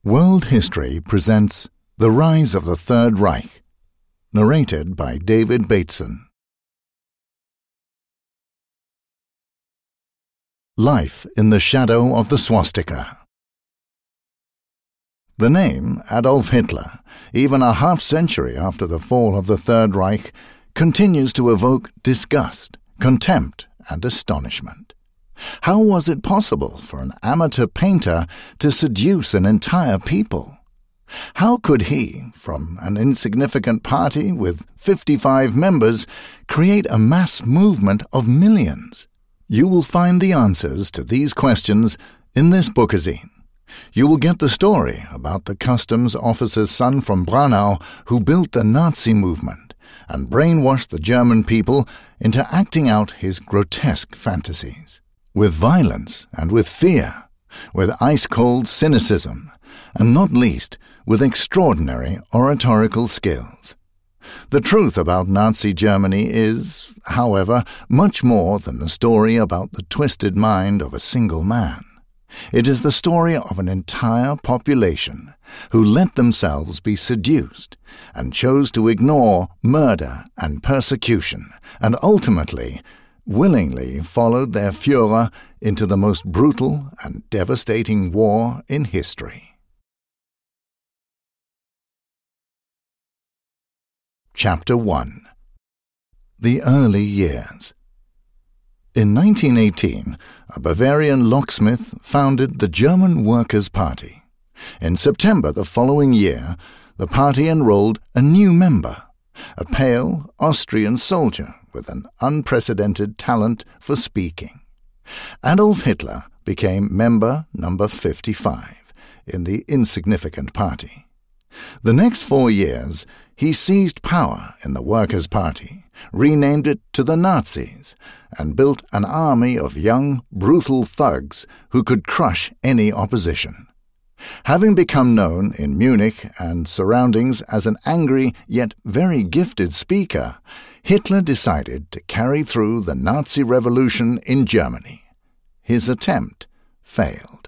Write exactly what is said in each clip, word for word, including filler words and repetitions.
World History presents The Rise of the Third Reich, narrated by David Bateson. Life in the Shadow of the Swastika. The name Adolf Hitler, even a half-century after the fall of the Third Reich, continues to evoke disgust, contempt, and astonishment. How was it possible for an amateur painter to seduce an entire people? How could he, from an insignificant party with fifty-five members, create a mass movement of millions? You will find the answers to these questions in this bookazine. You will get the story about the customs officer's son from Braunau who built the Nazi movement and brainwashed the German people into acting out his grotesque fantasies. With violence and with fear, with ice-cold cynicism, and not least with extraordinary oratorical skills. The truth about Nazi Germany is, however, much more than the story about the twisted mind of a single man. It is the story of an entire population who let themselves be seduced and chose to ignore murder and persecution, and ultimately willingly followed their Führer into the most brutal and devastating war in history. Chapter one. The Early Years. In nineteen eighteen, a Bavarian locksmith founded the German Workers' Party. In September the following year, the party enrolled a new member, a pale Austrian soldier with an unprecedented talent for speaking. Adolf Hitler became member number fifty-five in the insignificant party. The next four years, he seized power in the Workers' Party, renamed it to the Nazis, and built an army of young, brutal thugs who could crush any opposition. Having become known in Munich and surroundings as an angry yet very gifted speaker, Hitler decided to carry through the Nazi revolution in Germany. His attempt failed.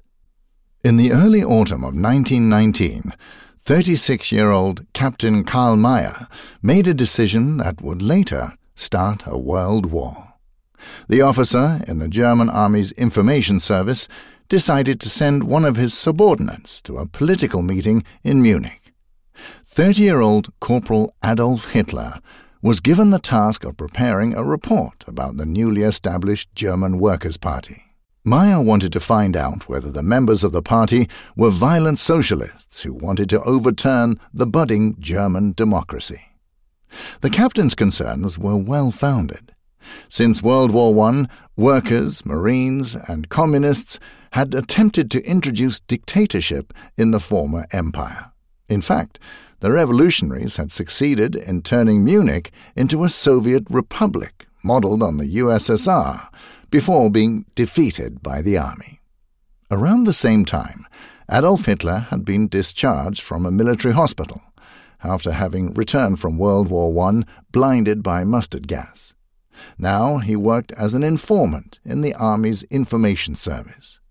In the early autumn of nineteen nineteen, thirty-six-year-old Captain Karl Mayr made a decision that would later start a world war. The officer in the German Army's information service decided to send one of his subordinates to a political meeting in Munich. Thirty-year-old Corporal Adolf Hitler was given the task of preparing a report about the newly established German Workers' Party. Mayr wanted to find out whether the members of the party were violent socialists who wanted to overturn the budding German democracy. The captain's concerns were well-founded. Since World War One, workers, Marines, and communists had attempted to introduce dictatorship in the former empire. In fact, the revolutionaries had succeeded in turning Munich into a Soviet republic modeled on the U S S R before being defeated by the army. Around the same time, Adolf Hitler had been discharged from a military hospital after having returned from World War One blinded by mustard gas. Now he worked as an informant in the Army's information service.